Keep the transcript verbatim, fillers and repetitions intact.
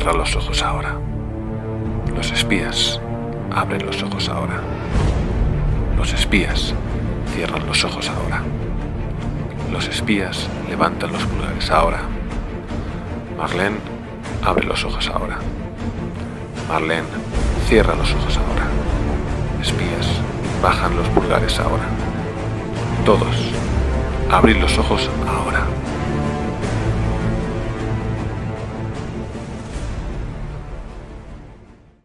cierra los ojos ahora. Los espías abren los ojos ahora. Los espías cierran los ojos ahora. Los espías levantan los pulgares ahora. Marlene abre los ojos ahora. Marlene cierra los ojos ahora. Espías bajan los pulgares ahora. Todos abrid los ojos ahora.